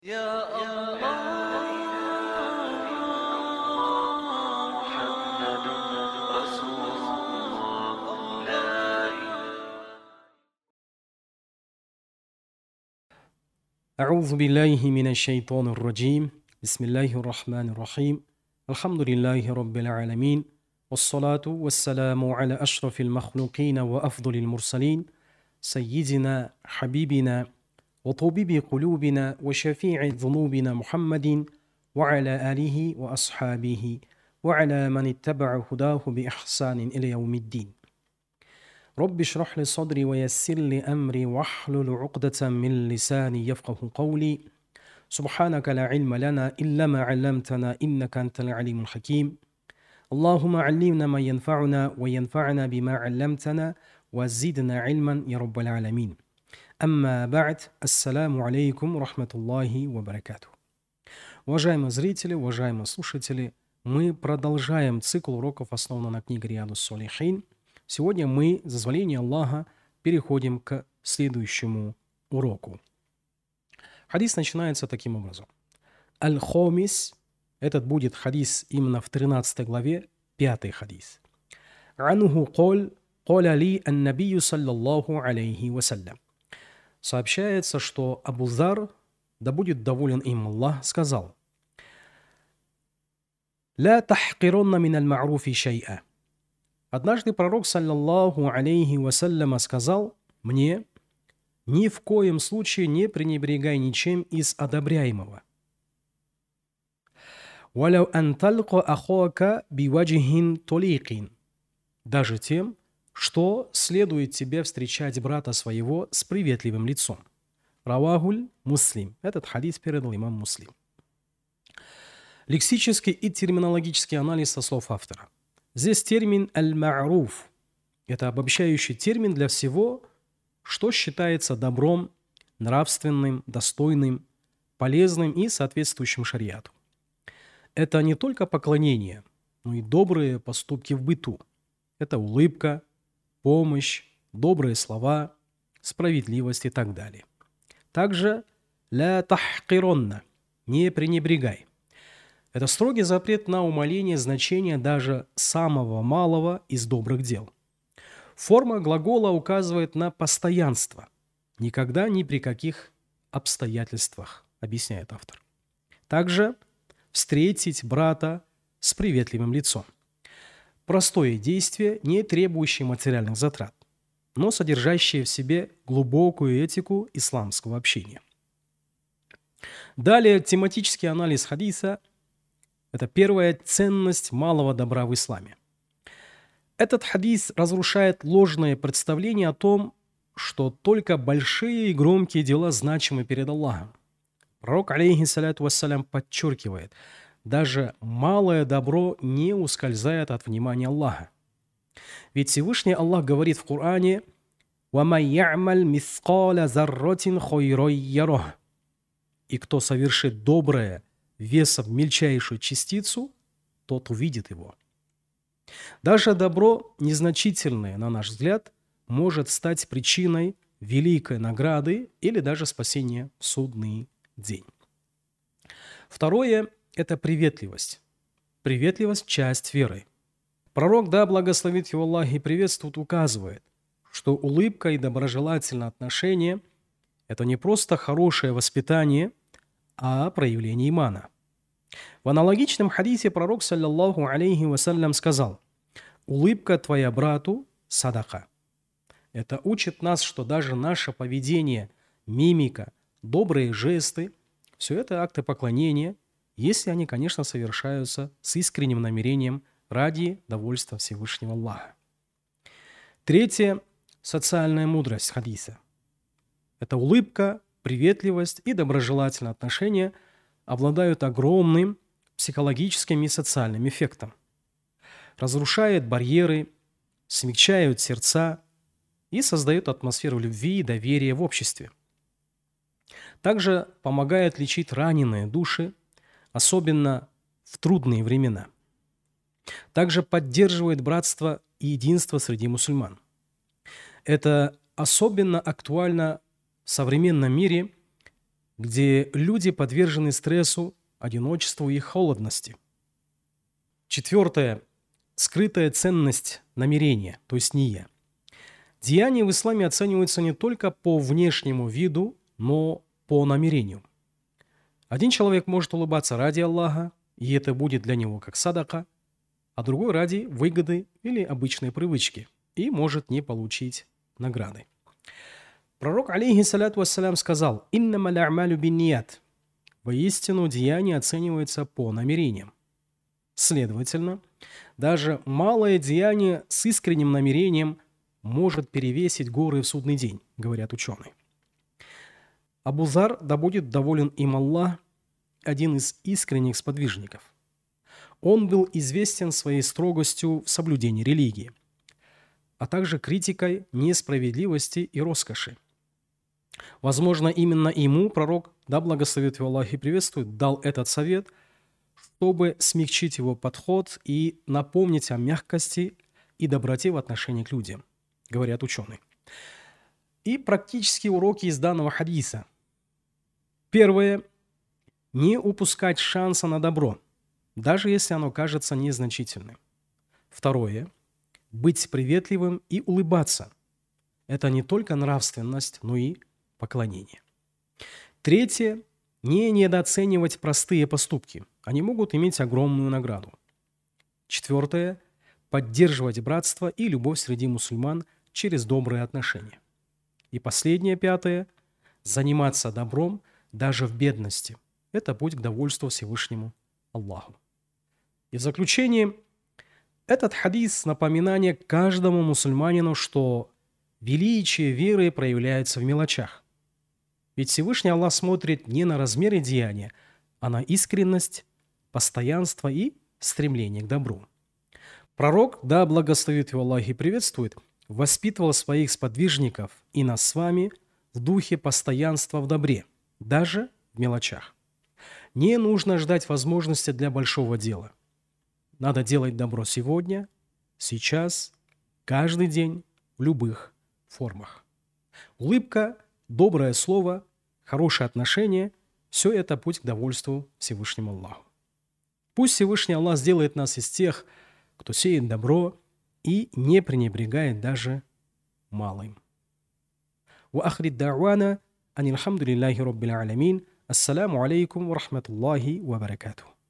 يا الله محمد رسول الله لا أعوذ بالله من الشيطان الرجيم بسم الله الرحمن الرحيم الحمد لله رب العالمين والصلاة والسلام على أشرف المخلوقين وأفضل المرسلين سيدنا حبيبنا وطبيب قلوبنا وشفيع ذنوبنا محمد وعلى آله وأصحابه وعلى من اتبع هداه بإحسان إلى يوم الدين رب اشرح لي صدري ويسر لي أمري واحلل عقدة من لساني يفقه قولي سبحانك لا علم لنا إلا ما علمتنا إنك أنت العليم الحكيم اللهم علمنا ما ينفعنا وينفعنا بما علمتنا وزدنا علما يا رب العالمين أما بعد السلام алейкум рахматуллахи ва баракату. Уважаемые зрители, уважаемые слушатели, мы продолжаем цикл уроков, основанный на книге Риадус Солихин. Сегодня мы, с дозволения Аллаха, переходим к следующему уроку. Хадис начинается таким образом. Аль-Хомис, этот будет хадис именно в 13 главе, 5 хадис. Ануху коля ли ан-набию саллаллаху алейхи вассалям. Сообщается, что Абу Зар, да будет доволен им Аллах, сказал: «Ла тахкиронна мин аль-ма'руфи шай'a». Однажды пророк, саллаллаху алейхи вассаляма, сказал мне: «Ни в коем случае не пренебрегай ничем из одобряемого. «Валяу ан талqa ахака биваджихин толикин». Даже тем, что следует тебе встречать брата своего с приветливым лицом. Равахуль Муслим. Этот хадис передал имам Муслим. Лексический и терминологический анализ со слов автора. Здесь термин «аль-ма'руф» – это обобщающий термин для всего, что считается добром, нравственным, достойным, полезным и соответствующим шариату. Это не только поклонение, но и добрые поступки в быту. Это улыбка, помощь, добрые слова, справедливость и так далее. Также «ля тахкиронна» – не пренебрегай. Это строгий запрет на умаление значения даже самого малого из добрых дел. Форма глагола указывает на постоянство. Никогда ни при каких обстоятельствах, объясняет автор. Также встретить брата с приветливым лицом. Простое действие, не требующее материальных затрат, но содержащее в себе глубокую этику исламского общения. Далее тематический анализ хадиса – это первая ценность малого добра в исламе. Этот хадис разрушает ложное представление о том, что только большие и громкие дела значимы перед Аллахом. Пророк, алейхиссаляту вассалям, подчеркивает, даже малое добро не ускользает от внимания Аллаха. Ведь Всевышний Аллах говорит в Коране: «Вамай я'маль мискаля зарратин хойрой ярох». И кто совершит доброе весом мельчайшую частицу, тот увидит его. Даже добро, незначительное, на наш взгляд, может стать причиной великой награды или даже спасения в судный день. Второе – это приветливость. Приветливость – часть веры. Пророк, да благословит его Аллах и приветствует, указывает, что улыбка и доброжелательное отношение – это не просто хорошее воспитание, а проявление имана. В аналогичном хадисе пророк, саллаллаху алейхи вассалям, сказал: «Улыбка твоя брату – садака». Это учит нас, что даже наше поведение, мимика, добрые жесты – все это акты поклонения, если они, конечно, совершаются с искренним намерением ради довольства Всевышнего Аллаха. Третье – социальная мудрость хадиса. Это улыбка, приветливость и доброжелательное отношение обладают огромным психологическим и социальным эффектом. Разрушают барьеры, смягчают сердца и создают атмосферу любви и доверия в обществе. Также помогает лечить раненые души, особенно в трудные времена. Также поддерживает братство и единство среди мусульман. Это особенно актуально в современном мире, где люди подвержены стрессу, одиночеству и холодности. Четвертое. Скрытая ценность намерения, то есть ния. Деяния в исламе оцениваются не только по внешнему виду, но по намерению. Один человек может улыбаться ради Аллаха, и это будет для него как садака, а другой ради выгоды или обычной привычки, и может не получить награды. Пророк, алейхиссаляту вассалям, сказал: «Иннамаль а'малю бинният». Воистину, деяние оценивается по намерениям. Следовательно, даже малое деяние с искренним намерением может перевесить горы в судный день, говорят ученые. Абу Зар, да будет доволен им Аллах, один из искренних сподвижников. Он был известен своей строгостью в соблюдении религии, а также критикой несправедливости и роскоши. Возможно, именно ему пророк, да благословит его Аллах и приветствует, дал этот совет, чтобы смягчить его подход и напомнить о мягкости и доброте в отношении к людям, говорят ученые. И практические уроки из данного хадиса. Первое. Не упускать шанса на добро, даже если оно кажется незначительным. Второе. Быть приветливым и улыбаться. Это не только нравственность, но и поклонение. Третье. Не недооценивать простые поступки. Они могут иметь огромную награду. Четвертое. Поддерживать братство и любовь среди мусульман через добрые отношения. И последнее, пятое. Заниматься добром даже в бедности. Это путь к довольству Всевышнему Аллаху. И в заключение, этот хадис – напоминание каждому мусульманину, что величие веры проявляется в мелочах. Ведь Всевышний Аллах смотрит не на размеры деяния, а на искренность, постоянство и стремление к добру. Пророк, да благословит его Аллах и приветствует, воспитывал своих сподвижников и нас с вами в духе постоянства в добре, даже в мелочах. Не нужно ждать возможности для большого дела. Надо делать добро сегодня, сейчас, каждый день, в любых формах. Улыбка, доброе слово, хорошее отношение – все это путь к довольству Всевышнему Аллаху. Пусть Всевышний Аллах сделает нас из тех, кто сеет добро и не пренебрегает даже малым. Ва ахрид да'вана анил хамдулиллахи раббил алямин. Ассаламу алейкум ва рахматуллахи ва баракатуху.